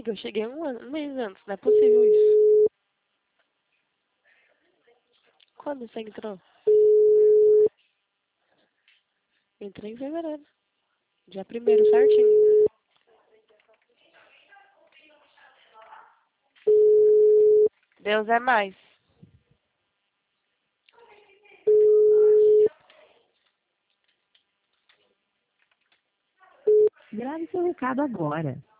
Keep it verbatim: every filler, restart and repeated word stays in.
Amiga, eu cheguei um, ano, um mês antes, não é possível isso. Quando você entrou? Entrei em fevereiro. Dia primeiro, certinho. Deus é mais. Grave seu recado agora.